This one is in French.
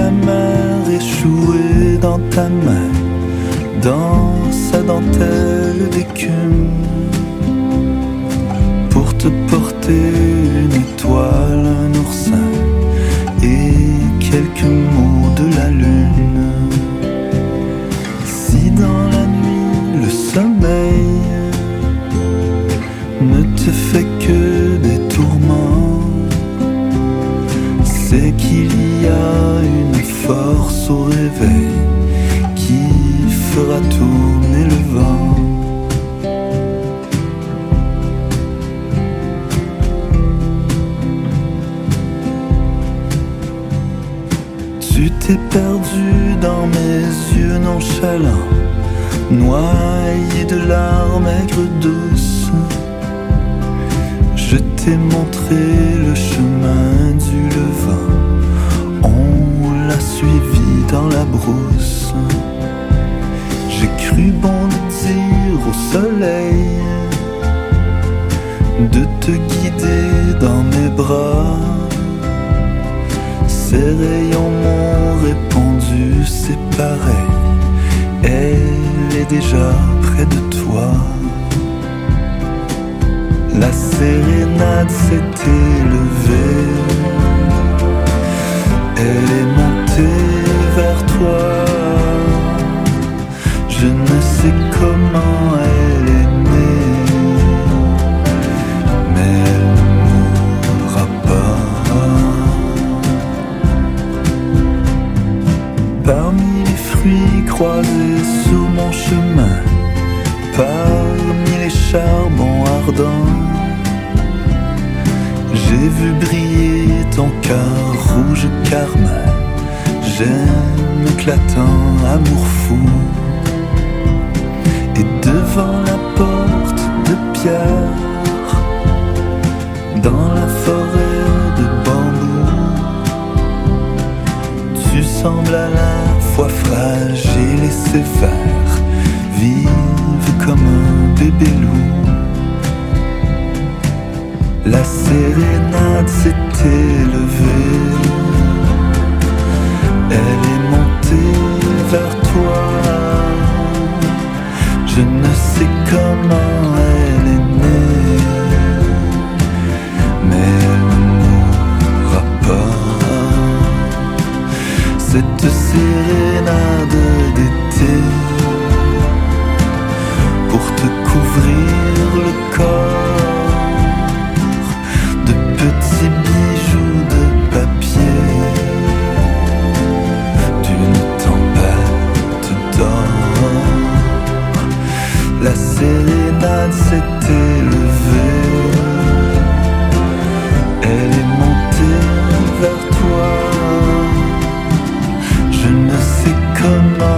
la mer, échoué dans ta main, dans sa dentelle d'écume, pour te porter une étoile, un oursin et quelques mots de la lune. Si dans la nuit le sommeil ne te fait que des tourments, c'est qu'il y a une force au réveil qui fera tourner le vent. Tu t'es perdu dans mes yeux nonchalants, noyé de larmes aigres douces. Je t'ai montré le chemin du levant, on l'a suivi dans la brousse. J'ai cru bon de dire au soleil de te guider dans mes bras. Ses rayons m'ont répondu, c'est pareil, elle est déjà près de toi. La sérénade s'est élevée, elle est montée vers toi. Je ne sais comment elle est née, mais elle ne mourra pas. Parmi les fruits croisés sur mon chemin, parmi les charbons ardents, j'ai vu briller ton cœur rouge carmin. J'aime éclatant amour fou. Et devant la porte de pierre, dans la forêt de bambou, tu sembles à la fois fragile et sévère, vive comme un bébé loup. La sérénade s'est élevée, elle est montée vers toi. Je ne sais comment elle est née, mais elle ne mourra pas. Cette sérénade d'été, pour te couvrir le corps de petits bijoux de papier, d'une tempête d'or. La sérénade s'est élevée, elle est montée vers toi. Je ne sais comment